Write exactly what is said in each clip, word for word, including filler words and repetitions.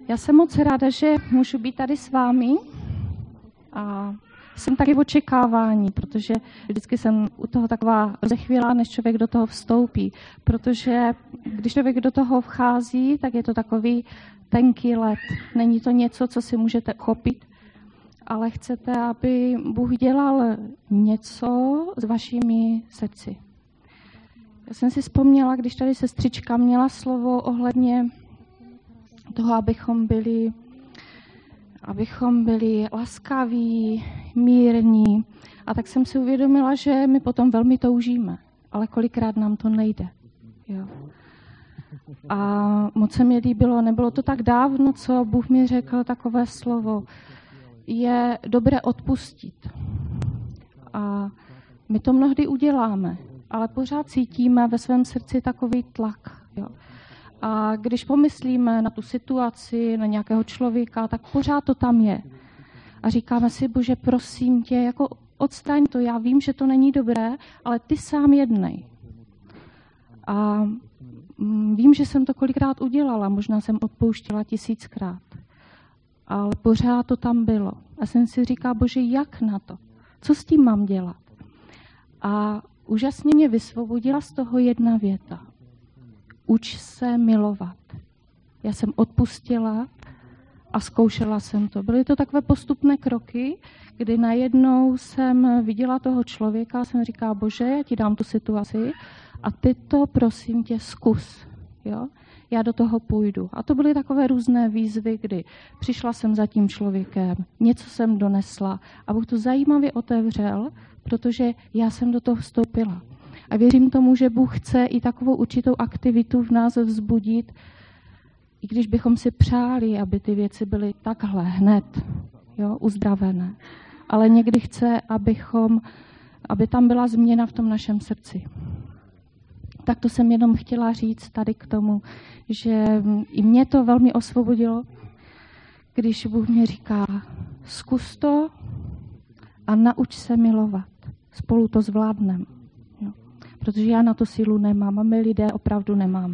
Já jsem moc ráda, že můžu být tady s vámi a jsem taky v očekávání, protože vždycky jsem u toho taková rozechvělá, než člověk do toho vstoupí, protože když člověk do toho vchází, tak je to takový tenký led. Není to něco, co si můžete chopit, ale chcete, aby Bůh dělal něco s vašimi srdci. Já jsem si vzpomněla, když tady sestřička měla slovo ohledně toho, abychom byli, abychom byli laskaví, mírní. A tak jsem si uvědomila, že my potom velmi toužíme, ale kolikrát nám to nejde. Jo. A moc se mi líbilo, nebylo to tak dávno, co Bůh mi řekl takové slovo. Je dobré odpustit. A my to mnohdy uděláme, ale pořád cítíme ve svém srdci takový tlak. Jo. A když pomyslíme na tu situaci, na nějakého člověka, tak pořád to tam je. A říkáme si, Bože, prosím tě, jako odstaň to, já vím, že to není dobré, ale ty sám jednej. A vím, že jsem to kolikrát udělala, možná jsem odpouštěla tisíckrát, ale pořád to tam bylo. A jsem si říkala, Bože, jak na to? Co s tím mám dělat? A úžasně mě vysvobodila z toho jedna věta. Uč se milovat. Já jsem odpustila a zkoušela jsem to. Byly to takové postupné kroky, kdy najednou jsem viděla toho člověka a jsem říkala, Bože, já ti dám tu situaci a ty to, prosím tě, zkus. Jo? Já do toho půjdu. A to byly takové různé výzvy, kdy přišla jsem za tím člověkem, něco jsem donesla a Bůh to zajímavě otevřel, protože já jsem do toho vstoupila. A věřím tomu, že Bůh chce i takovou určitou aktivitu v nás vzbudit, i když bychom si přáli, aby ty věci byly takhle hned, jo, uzdravené. Ale někdy chce, abychom, aby tam byla změna v tom našem srdci. Tak to jsem jenom chtěla říct tady k tomu, že i mě to velmi osvobodilo, když Bůh mě říká, zkus to a nauč se milovat. Spolu to zvládneme. Protože já na to sílu nemám a my lidé opravdu nemáme.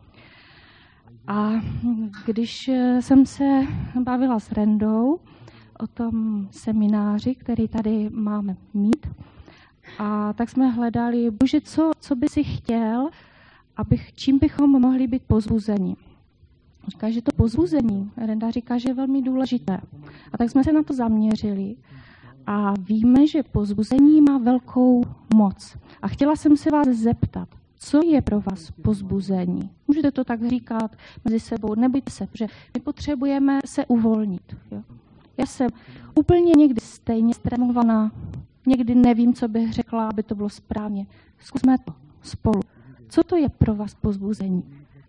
A když jsem se bavila s Rendou o tom semináři, který tady máme mít, a tak jsme hledali, Bože, co, co by si chtěl, abych, čím bychom mohli být pozbuzeni. Říká, že to pozbuzení, Renda říká, že je velmi důležité. A tak jsme se na to zaměřili. A víme, že pozbuzení má velkou moc. A chtěla jsem se vás zeptat, co je pro vás pozbuzení? Můžete to tak říkat mezi sebou, nebojte se, protože my potřebujeme se uvolnit. Jo? Já jsem úplně někdy stejně stremovaná, někdy nevím, co bych řekla, aby to bylo správně. Zkusme to spolu. Co to je pro vás pozbuzení?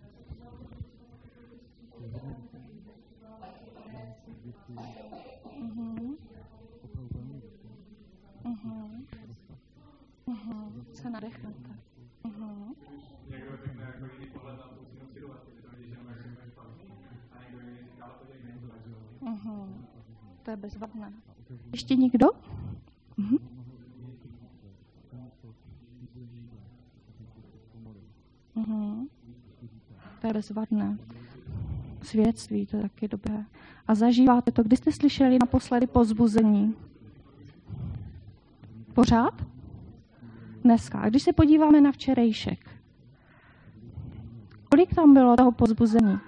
Se nadechnete. Uh-huh. Někdo řekne jako jiný pohled na tu situaci, že to vidíš, že máš všechno špatný, a někdo jiný říká, ale to děj nejde, uh-huh. To je bezvadné. Ještě někdo? Uh-huh. Uh-huh. To je bezvadné. Svědectví, to je taky dobré. A zažíváte to, kdy jste slyšeli naposledy povzbuzení? Pořád? Dneska. A když se podíváme na včerejšek, kolik tam bylo toho povzbuzení?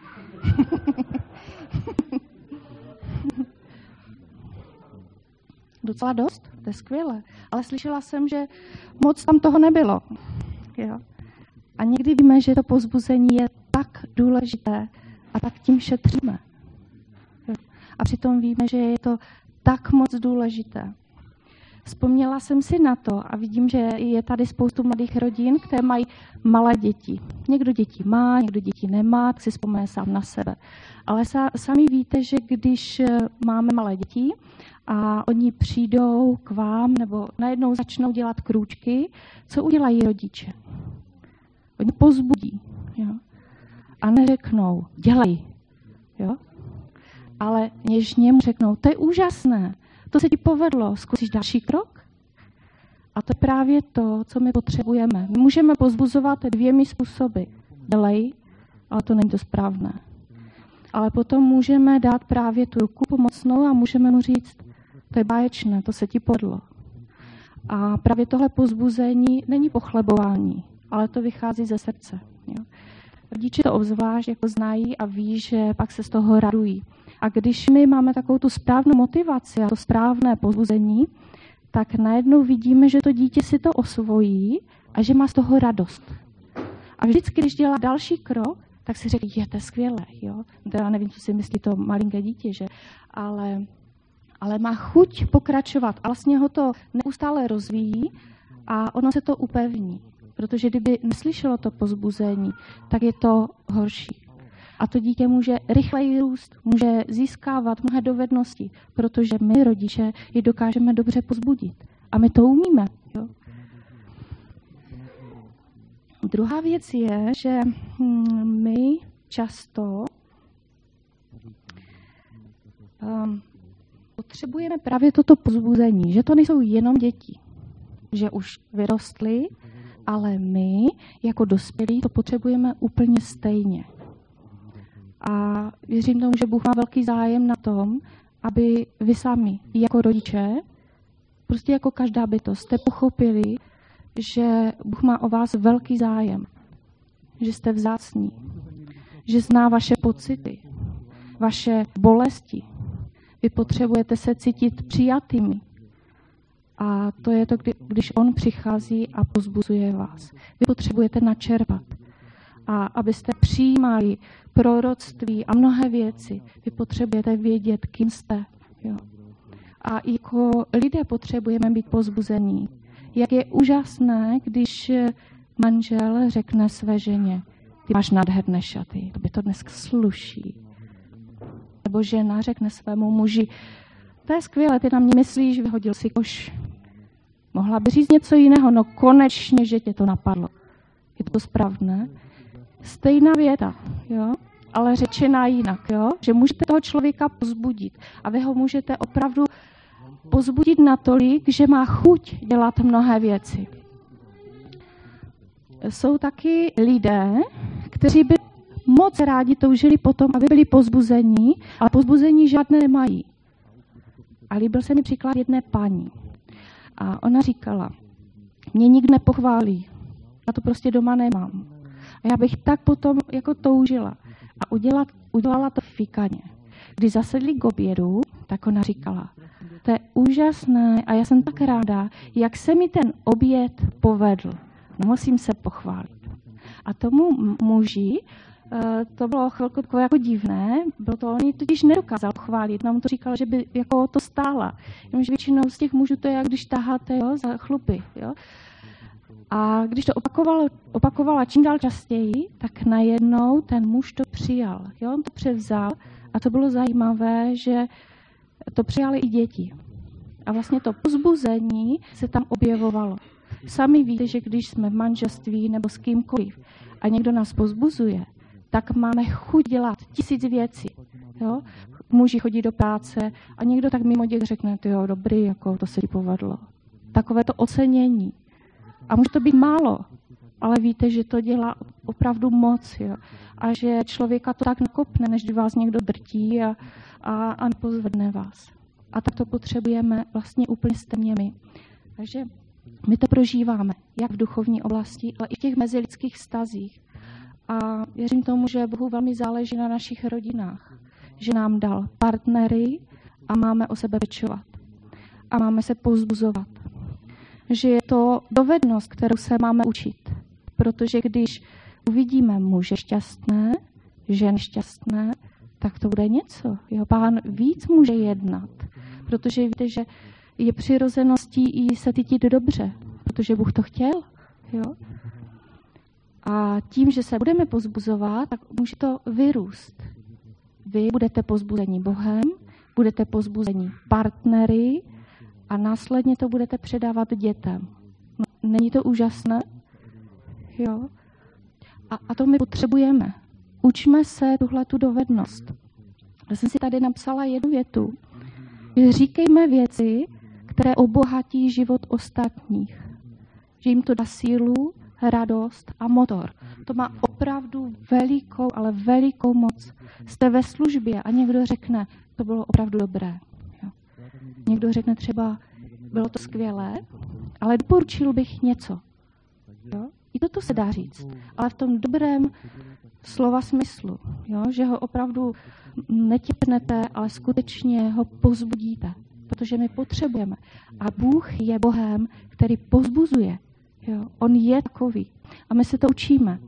Docela dost, to je skvělé. Ale slyšela jsem, že moc tam toho nebylo. Jo. A někdy víme, že to povzbuzení je tak důležité a tak tím šetříme. Jo. A přitom víme, že je to tak moc důležité. Vzpomněla jsem si na to a vidím, že je tady spoustu mladých rodin, které mají malé děti. Někdo děti má, někdo děti nemá, tak si vzpomene sám na sebe. Ale sami víte, že když máme malé děti a oni přijdou k vám nebo najednou začnou dělat krůčky, co udělají rodiče? Oni pozbudí. Jo? A neřeknou, dělej. Jo? Ale něžně mu řeknou, to je úžasné. To se ti povedlo, zkusíš další krok? A to je právě to, co my potřebujeme. My můžeme pozbuzovat dvěmi způsoby. Dělej, ale to není to správné. Ale potom můžeme dát právě tu ruku pomocnou a můžeme mu říct, to je báječné, to se ti podlo. A právě tohle povzbuzení není pochlebování, ale to vychází ze srdce. Jo. Rodiče to obzvlášť jako znají a ví, že pak se z toho radují. A když my máme takovou tu správnou motivaci a to správné povzbuzení, tak najednou vidíme, že to dítě si to osvojí a že má z toho radost. A vždycky, když dělá další krok, tak si řekne, je, to je skvělé. Jo? Já nevím, co si myslí to malinké dítě, že? Ale, ale má chuť pokračovat. A vlastně ho to neustále rozvíjí a ono se to upevní. Protože kdyby neslyšelo to povzbuzení, tak je to horší. A to dítě může rychleji růst, může získávat mnohé dovednosti, protože my, rodiče, ji dokážeme dobře povzbudit. A my to umíme. Jo? Druhá věc je, že my často um, potřebujeme právě toto povzbuzení, že to nejsou jenom děti, že už vyrostly, ale my jako dospělí to potřebujeme úplně stejně. A věřím tomu, že Bůh má velký zájem na tom, aby vy sami jako rodiče, prostě jako každá bytost, jste pochopili, že Bůh má o vás velký zájem, že jste vzácní, že zná vaše pocity, vaše bolesti. Vy potřebujete se cítit přijatými. A to je to, kdy, když on přichází a povzbuzuje vás. Vy potřebujete načerpat. A abyste přijímali proroctví a mnohé věci, vy potřebujete vědět, kým jste. Jo. A jako lidé potřebujeme být povzbuzení. Jak je úžasné, když manžel řekne své ženě, ty máš nádherné šaty, to by to dneska sluší. Nebo žena řekne svému muži, to je skvělé, ty na mě myslíš, vyhodil si koš. Mohla by říct něco jiného, no konečně, že tě to napadlo. Je to správné? Stejná věta, jo? Ale řečená jinak, jo? Že můžete toho člověka povzbudit a vy ho můžete opravdu povzbudit natolik, že má chuť dělat mnohé věci. Jsou taky lidé, kteří by moc rádi toužili potom, aby byli povzbuzení, ale povzbuzení žádné nemají. A líbil se mi příklad jedné paní. A ona říkala, mě nikdo nepochválí, já to prostě doma nemám. A já bych tak potom jako toužila. A udělat, udělala to fikaně. Když zasedli k obědu, tak ona říkala, to je úžasné a já jsem tak ráda, jak se mi ten oběd povedl. Musím se pochválit. A tomu muži to bylo chvilku takové jako divné, bylo to, on ji totiž nedokázal chválit, nám to říkal, že by jako to stála. Jenomže většinou z těch mužů to je, jak když taháte, jo, za chlupy. Jo. A když to opakovalo, opakovala čím dál častěji, tak najednou ten muž to přijal. Jo, on to převzal a to bylo zajímavé, že to přijali i děti. A vlastně to povzbuzení se tam objevovalo. Sami víte, že když jsme v manželství nebo s kýmkoliv a někdo nás povzbuzuje, tak máme chuť dělat tisíc věcí. Jo? Muži chodí do práce a někdo tak mimo děk řekne, jo, dobrý, jako to se ti povedlo. Takové to ocenění. A může to být málo, ale víte, že to dělá opravdu moc. Jo? A že člověka to tak nakopne, než když vás někdo drtí a, a, a nepozvedne vás. A tak to potřebujeme vlastně úplně stejně my. Takže my to prožíváme, jak v duchovní oblasti, ale i v těch mezilidských vztazích. A věřím tomu, že Bohu velmi záleží na našich rodinách. Že nám dal partnery a máme o sebe pečovat. A máme se povzbuzovat. Že je to dovednost, kterou se máme učit. Protože když uvidíme muže šťastné, žen šťastné, tak to bude něco. Jeho Pán víc může jednat. Protože víte, že je přirozeností i se cítit dobře. Protože Bůh to chtěl. Jo? A tím, že se budeme povzbuzovat, tak může to vyrůst. Vy budete povzbuzení Bohem, budete povzbuzení partnery a následně to budete předávat dětem. Není to úžasné? Jo? A, a to my potřebujeme. Učme se tuhletu dovednost. Já jsem si tady napsala jednu větu. Říkejme věci, které obohatí život ostatních. Že jim to dá sílu, radost a motor. To má opravdu velikou, ale velikou moc. Jste ve službě a někdo řekne, to bylo opravdu dobré. Jo. Někdo řekne třeba, bylo to skvělé, ale doporučil bych něco. Jo. I toto se dá říct, ale v tom dobrém slova smyslu, jo, že ho opravdu netěpnete, ale skutečně ho povzbudíte, protože my potřebujeme. A Bůh je Bohem, který povzbuzuje. Jo. On je takový. A my se to učíme.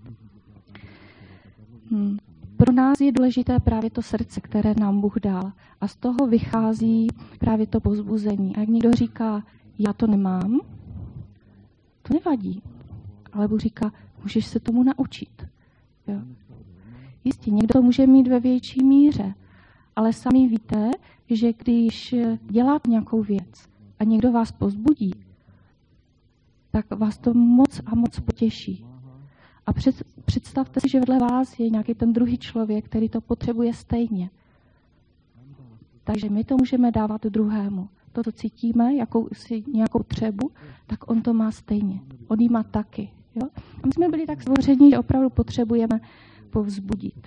Hmm. Pro nás je důležité právě to srdce, které nám Bůh dal. A z toho vychází právě to povzbuzení. A jak někdo říká, já to nemám, to nevadí. Ale Bůh říká, můžeš se tomu naučit. Jo. Jistě, někdo to může mít ve větší míře, ale sami víte, že když děláte nějakou věc a někdo vás povzbudí, tak vás to moc a moc potěší. A před, představte si, že vedle vás je nějaký ten druhý člověk, který to potřebuje stejně. Takže my to můžeme dávat druhému. To, co cítíme, jakou si nějakou třebu, tak on to má stejně. On ji má taky. Jo? A my jsme byli tak stvoření, že opravdu potřebujeme povzbudit.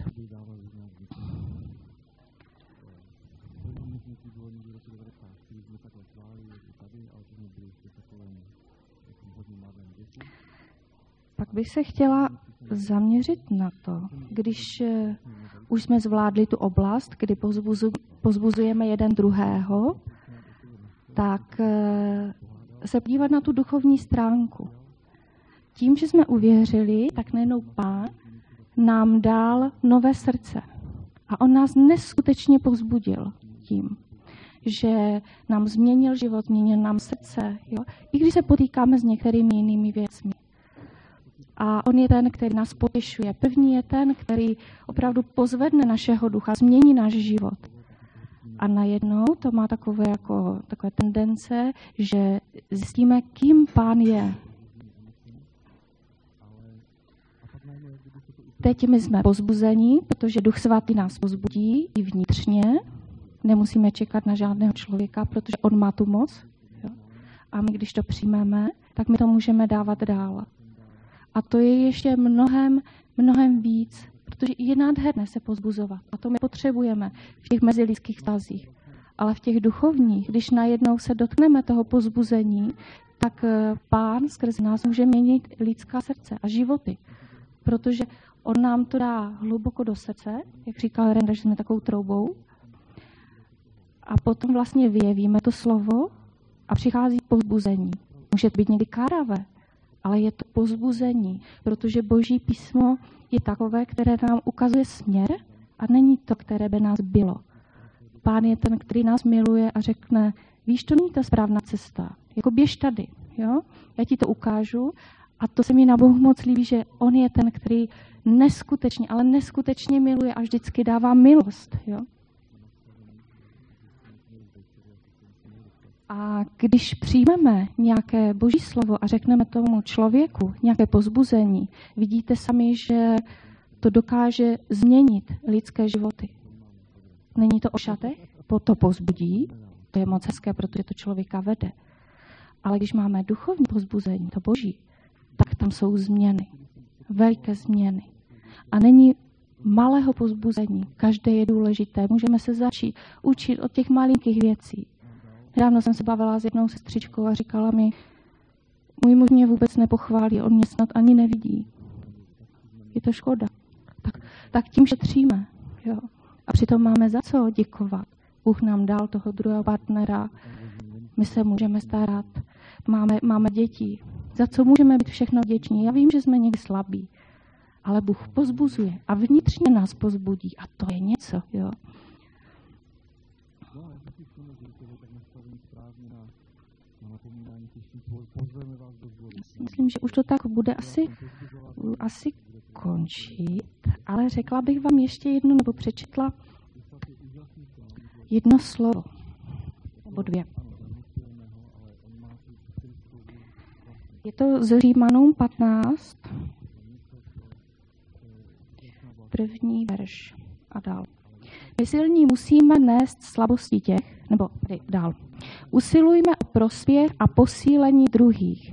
Pak bych se chtěla zaměřit na to, když už jsme zvládli tu oblast, kdy povzbuzujeme jeden druhého, tak se podívat na tu duchovní stránku. Tím, že jsme uvěřili, tak najednou Pán nám dal nové srdce. A on nás neskutečně povzbudil tím, že nám změnil život, změnil nám srdce, jo? I když se potýkáme s některými jinými věcmi. A on je ten, který nás potěšuje. První je ten, který opravdu pozvedne našeho ducha, změní náš život. A najednou to má takové, jako, takové tendence, že zjistíme, kým Pán je. Teď my jsme pozbuzení, protože Duch Svatý nás pozbudí i vnitřně. Nemusíme čekat na žádného člověka, protože on má tu moc. Jo? A my, když to přijmeme, tak my to můžeme dávat dál. A to je ještě mnohem, mnohem víc, protože je nádherné se pozbuzovat. A to my potřebujeme v těch mezilidských vztazích. Ale v těch duchovních, když najednou se dotkneme toho pozbuzení, tak Pán skrze nás může měnit lidská srdce a životy. Protože on nám to dá hluboko do srdce, jak říkal Renda, že jsme takovou troubou. A potom vlastně vyjevíme to slovo a přichází povzbuzení. Může to být někdy káravé, ale je to povzbuzení, protože Boží písmo je takové, které nám ukazuje směr a není to, které by nás bylo. Pán je ten, který nás miluje a řekne, víš, to není ta správná cesta, jako běž tady, jo? Já ti to ukážu. A to se mi na Bohu moc líbí, že on je ten, který neskutečně, ale neskutečně miluje a vždycky dává milost. Jo? A když přijmeme nějaké Boží slovo a řekneme tomu člověku nějaké pozbuzení, vidíte sami, že to dokáže změnit lidské životy. Není to o šatech, to pozbudí, to je moc hezké, protože to člověka vede. Ale když máme duchovní pozbuzení, to Boží, tak tam jsou změny, veliké změny. A není malého pozbuzení, každé je důležité. Můžeme se začít učit od těch malinkých věcí. Nedávno jsem se bavila s jednou sestřičkou a říkala mi, můj muž mě vůbec nepochválí, on mě snad ani nevidí. Je to škoda. Tak, tak tím šetříme. Jo. A přitom máme za co děkovat. Bůh nám dal toho druhého partnera, my se můžeme starat, máme, máme děti. Za co můžeme být všechno vděční? Já vím, že jsme někdy slabí, ale Bůh pozbuzuje a vnitřně nás pozbudí a to je něco, jo. Myslím, že už to tak bude asi, asi končit, ale řekla bych vám ještě jedno, nebo přečetla jedno slovo, nebo dvě. Je to z Římanům patnáct, první verš a dál. My silní musíme nést slabosti těch, nebo tady dál. Usilujme o prospěch a posílení druhých.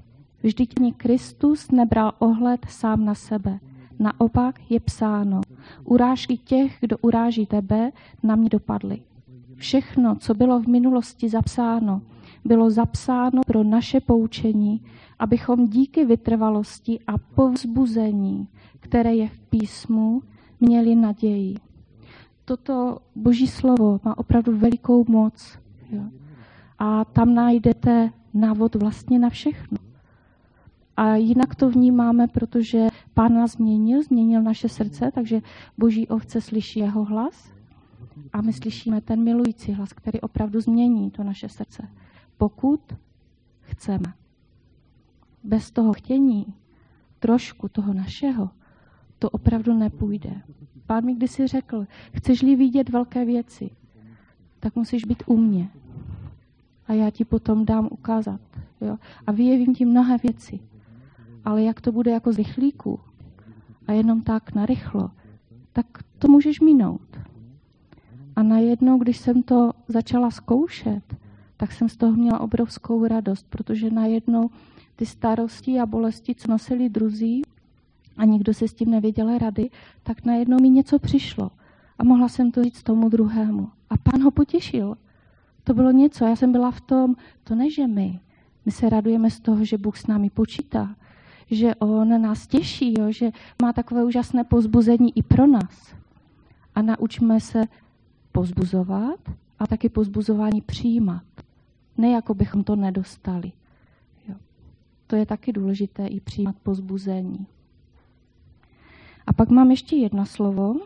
Vždyť ani Kristus nebral ohled sám na sebe. Naopak je psáno, urážky těch, kdo uráží tebe, na mě dopadly. Všechno, co bylo v minulosti zapsáno, bylo zapsáno pro naše poučení, abychom díky vytrvalosti a povzbuzení, které je v písmu, měli naději. Toto Boží slovo má opravdu velikou moc. Jo. A tam najdete návod vlastně na všechno. A jinak to vnímáme, protože Pán nás změnil, změnil naše srdce, takže Boží ovce slyší jeho hlas a my slyšíme ten milující hlas, který opravdu změní to naše srdce. Pokud chceme. Bez toho chtění, trošku toho našeho, to opravdu nepůjde. Pán mi kdysi řekl, chceš-li vidět velké věci, tak musíš být u mě. A já ti potom dám ukázat. Jo? A vyjevím ti mnohé věci. Ale jak to bude jako z rychlíku a jenom tak narychlo, tak to můžeš minout. A najednou, když jsem to začala zkoušet, tak jsem z toho měla obrovskou radost, protože najednou ty starosti a bolesti, co nosili druzí a nikdo si s tím nevěděl rady, tak najednou mi něco přišlo a mohla jsem to říct tomu druhému. A Pán ho potěšil. To bylo něco, já jsem byla v tom, to ne, že my. My se radujeme z toho, že Bůh s námi počítá, že on nás těší, jo, že má takové úžasné povzbuzení i pro nás. A naučme se povzbuzovat a taky povzbuzování přijímat. Ne jako bychom to nedostali. Jo. To je taky důležité i přijímat povzbuzení. A pak mám ještě jedno slovo.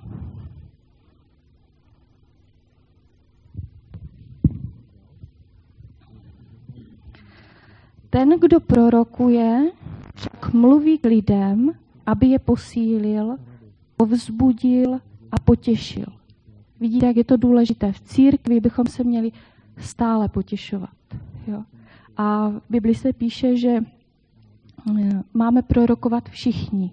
Ten, kdo prorokuje, však mluví k lidem, aby je posílil, povzbudil a potěšil. Vidíte, jak je to důležité. V církvi bychom se měli stále potěšovat. Jo? A v Bibli se píše, že máme prorokovat všichni.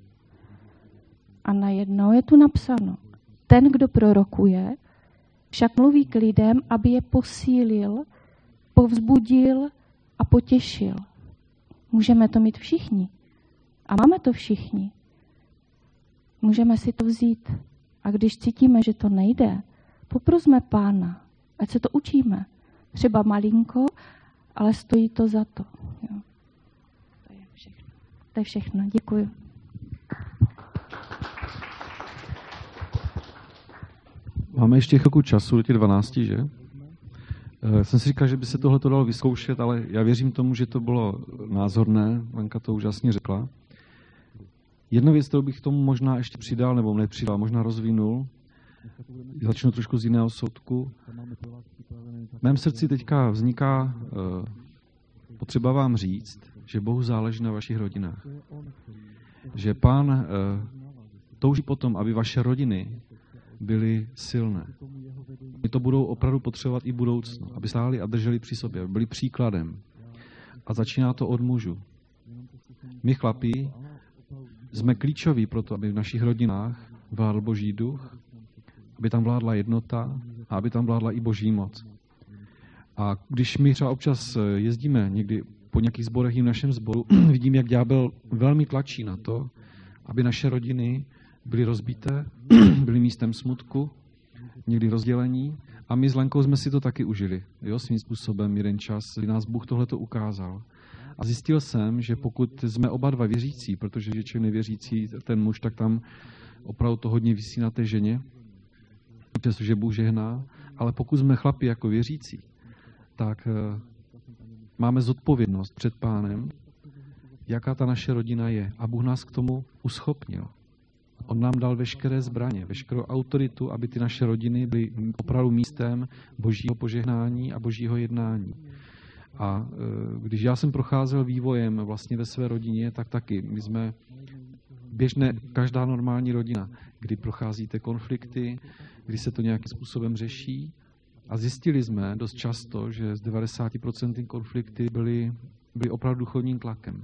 A najednou je tu napsáno, ten, kdo prorokuje, však mluví k lidem, aby je posílil, povzbudil a potěšil. Můžeme to mít všichni. A máme to všichni. Můžeme si to vzít. A když cítíme, že to nejde, poprosme Pána, ať se to učíme. Třeba malinko, ale stojí to za to. Jo. To je všechno. To je všechno. Děkuji. Máme ještě chvilku času do těch dvanácti, že? Já jsem si říkal, že by se tohle dalo vyzkoušet, ale já věřím tomu, že to bylo názorné. Lenka to úžasně řekla. Jednu věc, kterou bych k tomu možná ještě přidal, nebo nepřidal, možná rozvinul. Začnu trošku z jiného soudku. V mém srdci teďka vzniká uh, potřeba vám říct, že Bohu záleží na vašich rodinách. Že Pán uh, touží potom, aby vaše rodiny byly silné. My to budou opravdu potřebovat i budoucnu, aby stáli a drželi při sobě, aby byli příkladem. A začíná to od mužů. My chlapí jsme klíčoví pro to, aby v našich rodinách vládl Boží duch, aby tam vládla jednota a aby tam vládla i Boží moc. A když my třeba občas jezdíme někdy po nějakých sborech i v našem sboru, vidím, jak ďábel velmi tlačí na to, aby naše rodiny byly rozbité, byly místem smutku, někdy rozdělení. A my s Lenkou jsme si to taky užili. Jo, svým způsobem jeden čas, kdy nás Bůh tohleto ukázal. A zjistil jsem, že pokud jsme oba dva věřící, protože je člověk nevěřící, ten muž, tak tam opravdu to hodně visí na té ženě, přestože Bůh žehná, ale pokud jsme chlapi jako věřící, tak uh, máme zodpovědnost před Pánem, jaká ta naše rodina je. A Bůh nás k tomu uschopnil. On nám dal veškeré zbraně, veškerou autoritu, aby ty naše rodiny byly opravdu místem Božího požehnání a Božího jednání. A když já jsem procházel vývojem vlastně ve své rodině, tak taky. My jsme běžné, každá normální rodina, kdy procházíte konflikty, kdy se to nějakým způsobem řeší. A zjistili jsme dost často, že z devadesát procent konflikty byly, byly opravdu duchovním tlakem.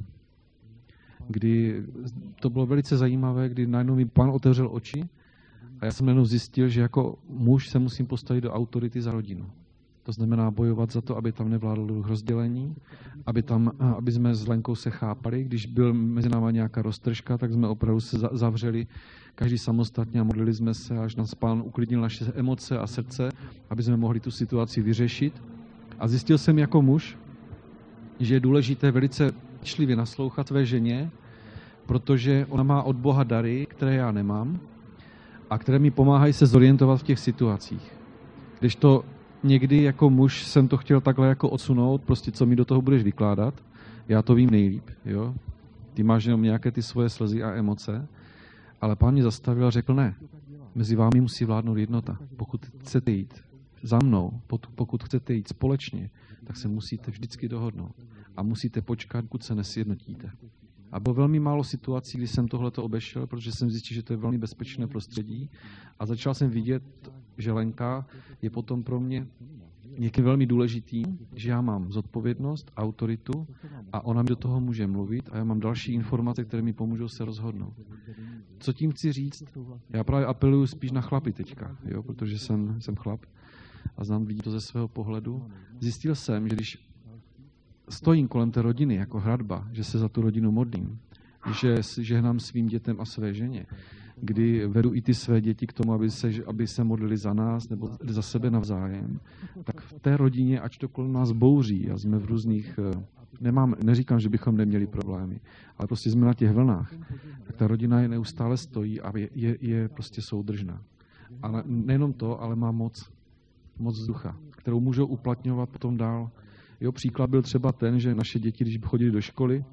Kdy to bylo velice zajímavé, kdy najednou mi Pán otevřel oči a já jsem najednou zjistil, že jako muž se musím postavit do autority za rodinu. To znamená bojovat za to, aby tam nevládl duch rozdělení, aby, tam, aby jsme s Lenkou se chápali. Když byl mezi náma nějaká roztržka, tak jsme opravdu se zavřeli každý samostatně a modlili jsme se, až nás Pán uklidnil naše emoce a srdce, aby jsme mohli tu situaci vyřešit. A zjistil jsem jako muž, že je důležité velice pečlivě naslouchat své ženě, protože ona má od Boha dary, které já nemám a které mi pomáhají se zorientovat v těch situacích. Když to někdy jako muž jsem to chtěl takhle jako odsunout, prostě co mi do toho budeš vykládat, já to vím nejlíp, jo. Ty máš jenom nějaké ty svoje slzy a emoce, ale Pán mě zastavil a řekl ne, mezi vámi musí vládnout jednota. Pokud chcete jít za mnou, pokud chcete jít společně, tak se musíte vždycky dohodnout a musíte počkat, dokud se nesjednotíte. A bylo velmi málo situací, kdy jsem tohleto obešel, protože jsem zjistil, že to je velmi bezpečné prostředí a začal jsem vidět, že Lenka je potom pro mě někým velmi důležitý, že já mám zodpovědnost, autoritu a ona mi do toho může mluvit a já mám další informace, které mi pomůžou se rozhodnout. Co tím chci říct? Já právě apeluju spíš na chlapy teďka, jo, protože jsem, jsem chlap a znám lidi to ze svého pohledu. Zjistil jsem, že když stojím kolem té rodiny jako hradba, že se za tu rodinu modlím, že žehnám svým dětem a své ženě, kdy vedu i ty své děti k tomu, aby se, aby se modlili za nás nebo za sebe navzájem, tak v té rodině, ač to kolem nás bouří a jsme v různých, nemám, neříkám, že bychom neměli problémy, ale prostě jsme na těch vlnách, tak ta rodina je neustále stojí a je, je, je prostě soudržná. A nejenom to, ale má moc, moc ducha, kterou můžou uplatňovat potom dál. Jeho příklad byl třeba ten, že naše děti, když chodili do školy,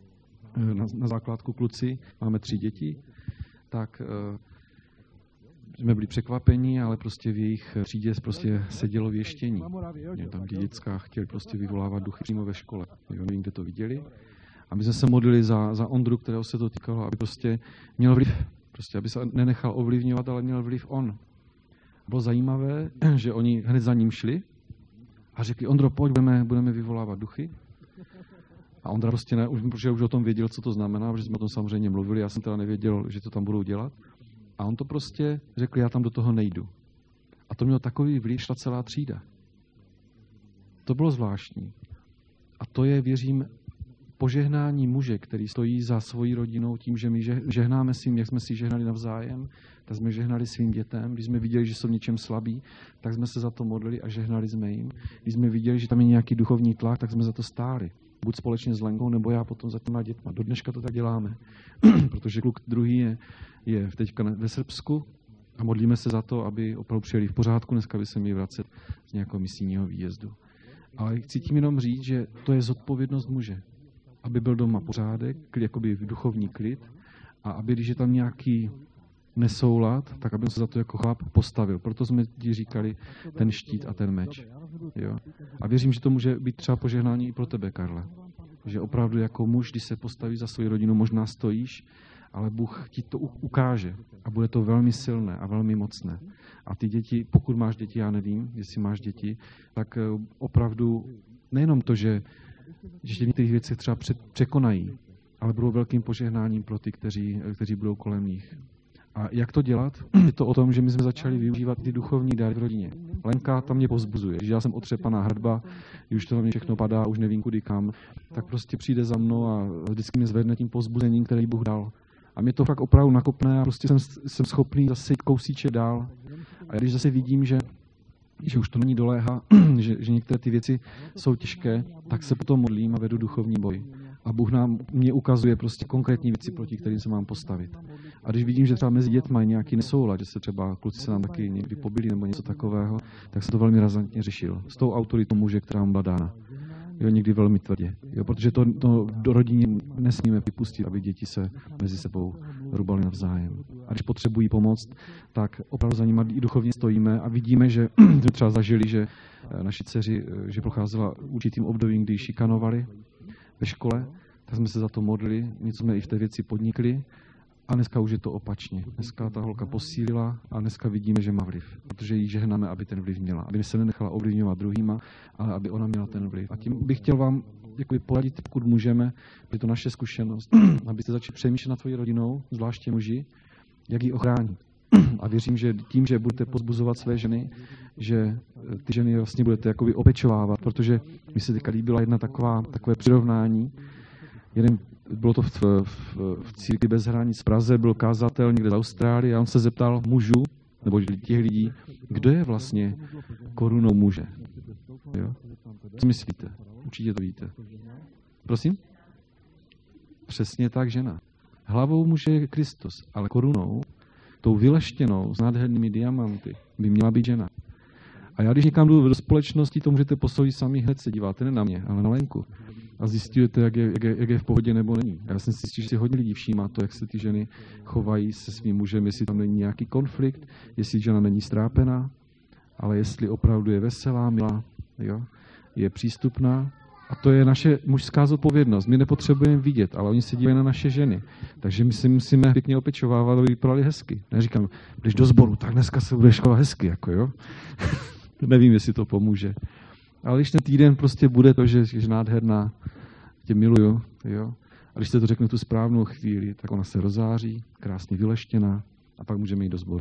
na, na základku kluci, máme tři děti, tak uh, jsme byli překvapení, ale prostě v jejich třídě prostě sedělo věštění. Tam ty děcka chtěli prostě vyvolávat duchy přímo ve škole. Nevím, kde to viděli. A my jsme se modlili za, za Ondru, kterého se to týkalo, aby prostě měl vliv, prostě aby se nenechal ovlivňovat, ale měl vliv on. Bylo zajímavé, že oni hned za ním šli a řekli, Ondro, pojď, budeme, budeme vyvolávat duchy. A Ondra prostě ne, protože už o tom věděl, co to znamená, protože jsme o tom samozřejmě mluvili, já jsem teda nevěděl, že to tam budou dělat. A on to prostě řekl, já tam do toho nejdu. A to mělo takový vliv, šla celá třída. To bylo zvláštní. A to je, věřím, požehnání muže, který stojí za svojí rodinou tím, že my žehnáme svým, jak jsme si žehnali navzájem, tak jsme žehnali svým dětem. Když jsme viděli, že jsou v něčem slabí, tak jsme se za to modlili a žehnali jsme jim. Když jsme viděli, že tam je nějaký duchovní tlak, tak jsme za to stáli. Buď společně s Lenkou, nebo já potom za těma dětma. Do dneška to tak děláme, protože kluk druhý je, je teďka ve Srbsku a modlíme se za to, aby opravdu přijeli v pořádku, dneska by se měli vracet z nějakého misijního výjezdu. Ale chci tím jenom říct, že to je zodpovědnost muže, aby byl doma pořádek, jakoby duchovní klid a aby, když je tam nějaký nesoulad, tak aby se za to jako chlap postavil. Proto jsme ti říkali ten štít a ten meč. Jo? A věřím, že to může být třeba požehnání i pro tebe, Karle. Že opravdu jako muž, když se postaví za svou rodinu, možná stojíš, ale Bůh ti to ukáže a bude to velmi silné a velmi mocné. A ty děti, pokud máš děti, já nevím, jestli máš děti, tak opravdu nejenom to, že že v některých věcech třeba překonají, ale budou velkým požehnáním pro ty, kteří, kteří budou kolem nich. A jak to dělat? Je to o tom, že my jsme začali využívat ty duchovní dary v rodině. Lenka tam mě povzbuzuje. Když já jsem otřepaná hradba, když už to na mě všechno padá, už nevím kudy kam, tak prostě přijde za mnou a vždycky mě zvedne tím povzbuzením, který Bůh dal. A mě to fakt opravdu nakopne a prostě jsem, jsem schopný zase jít kousíček dál. A když zase vidím, že že už to není doléha, že, že některé ty věci jsou těžké, tak se potom modlím a vedu duchovní boj. A Bůh nám mě ukazuje prostě konkrétní věci, proti kterým se mám postavit. A když vidím, že třeba mezi dětmi je nějaký nesoulad, že se třeba kluci se nám taky někdy pobili nebo něco takového, tak se to velmi razantně řešil. S tou autoritou muže, která mu byla dána. Jo, někdy velmi tvrdě. Jo, protože to, to do rodině nesmíme vypustit, aby děti se mezi sebou rubali navzájem. A když potřebují pomoc, tak opravdu za nimi i duchovně stojíme a vidíme, že třeba zažili, že naši dceři, že procházela určitým obdobím, kdy šikanovali ve škole, tak jsme se za to modlili, něco jsme i v té věci podnikli a dneska už je to opačně. Dneska ta holka posílila a dneska vidíme, že má vliv, protože jí žehnáme, aby ten vliv měla, aby se nenechala ovlivňovat druhýma, ale aby ona měla ten vliv. A tím bych chtěl vám jakoby poradit, pokud můžeme, je to naše zkušenost, abyste začali přemýšlet nad tvojí rodinou, zvláště muži, jak ji ochránit. A věřím, že tím, že budete pozbuzovat své ženy, že ty ženy vlastně budete jakoby opečovávat, protože mi se teďka líbila jedna taková, takové přirovnání. Jeden, bylo to v, v, v církvi bez hranic v Praze, byl kázatel někde z Austrálie a on se zeptal mužů, nebo těch lidí, kdo je vlastně korunou muže. Jo? Co myslíte? Určitě to víte. Prosím? Přesně tak, žena. Hlavou muže je Kristus, ale korunou, tou vyleštěnou s nádhernými diamanty, by měla být žena. A já, když někam jdu do společnosti, to můžete posoudit sami, hned se díváte, ne na mě, ale na venku. A zjistíte, jak je, jak, je, jak je v pohodě nebo není. Já jsem si zjistil, že si hodně lidí všímá to, jak se ty ženy chovají se svým mužem, jestli tam není nějaký konflikt, jestli žena není strápená, ale jestli opravdu je veselá, milá, jo, je přístupná. A to je naše mužská zodpovědnost. My nepotřebujeme vidět, ale oni se dívají na naše ženy. Takže my si musíme pěkně opečovávat, aby vypadali hezky. Neříkám, když do sboru, tak dneska se budeš chovat hezky, jako jo. Nevím, jestli to pomůže. Ale když ten týden prostě bude to, že je nádherná, tě miluju, jo. A když se to řekne tu správnou chvíli, tak ona se rozáří, krásně vyleštěná a pak můžeme jít do sboru.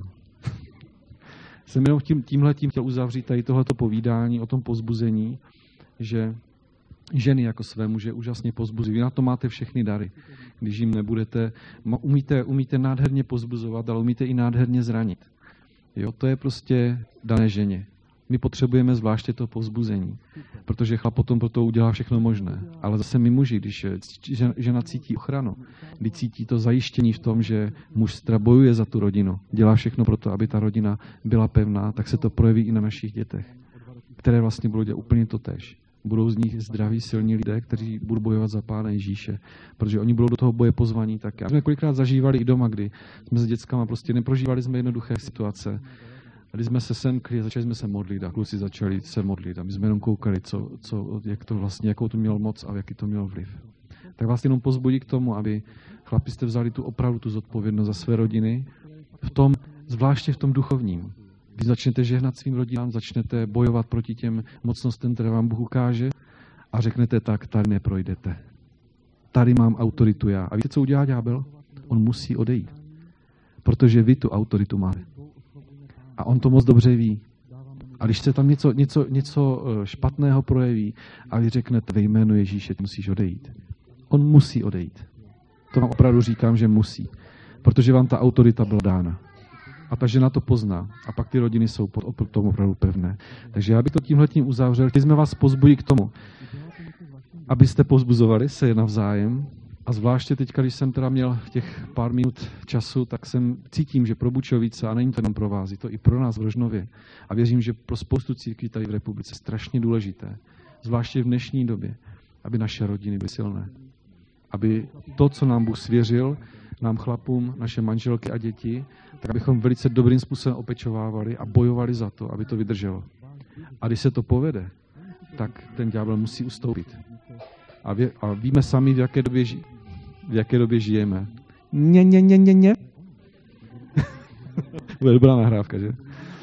Jsem jenom tím, tímhletím chtěl uzavřít tady tohleto povídání o tom povzbuzení, že ženy jako své muže úžasně povzbuzují. Vy na to máte všechny dary. Když jim nebudete, umíte, umíte nádherně povzbuzovat, ale umíte i nádherně zranit. Jo, to je prostě dané ženě. My potřebujeme zvláště to povzbuzení, protože chlap potom pro to udělá všechno možné. Ale zase my muži, když žena cítí ochranu, když cítí to zajištění v tom, že muž bojuje za tu rodinu, dělá všechno pro to, aby ta rodina byla pevná, tak se to projeví i na našich dětech, které vlastně budou dělat úplně totéž. Budou z nich zdraví, silní lidé, kteří budou bojovat za Pána Ježíše, protože oni budou do toho boje pozvaní tak. Já jsme kolikrát zažívali i doma, kdy jsme s dětskama prostě neprožívali jsme jednoduché situace. A když jsme se semkli, začali jsme se modlit a kluci začali se modlit a my jsme jenom koukali, co, co, jak to vlastně, jakou to mělo moc a jaký to mělo vliv. Tak vás jenom pozbudí k tomu, aby chlapi jste vzali tu opravdu tu zodpovědnost za své rodiny, v tom, zvláště v tom duchovním. Když začnete žehnat svým rodinám, začnete bojovat proti těm mocnostem, které vám Bůh ukáže a řeknete tak, tady neprojdete. Tady mám autoritu já. A víte, co udělá ďábel? On musí odejít. Protože vy tu autoritu máte. A on to moc dobře ví. A když se tam něco, něco, něco špatného projeví a vy řeknete ve jménu Ježíše, ty musíš odejít. On musí odejít. To vám opravdu říkám, že musí. Protože vám ta autorita byla dána. A ta žena to pozná. A pak ty rodiny jsou pod tom opravdu pevné. Takže já bych to tímhletím uzavřel. Chtěli jsme vás pozbudit k tomu, abyste pozbuzovali se navzájem. A zvláště teď, když jsem teda měl těch pár minut času, tak jsem cítím, že pro Bučovice, a není to jenom pro vás, je to i pro nás v Rožnově. A věřím, že pro spoustu církví tady v republice je strašně důležité, zvláště v dnešní době, aby naše rodiny byly silné. Aby to, co nám Bůh svěřil, nám chlapům, naše manželky a děti, tak abychom velice dobrým způsobem opečovávali a bojovali za to, aby to vydrželo. A když se to povede, tak ten ďábel musí ustoupit. A, vě, a víme sami, v jaké době, ži, v jaké době žijeme. Ně, ně, ně, ně, ně. To je dobrá nahrávka, že?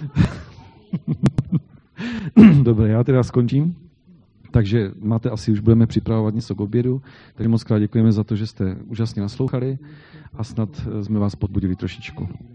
Dobře, já teda skončím. Takže máte asi, už budeme připravovat něco k obědu. Takže moc krát děkujeme za to, že jste úžasně naslouchali a snad jsme vás podbudili trošičku.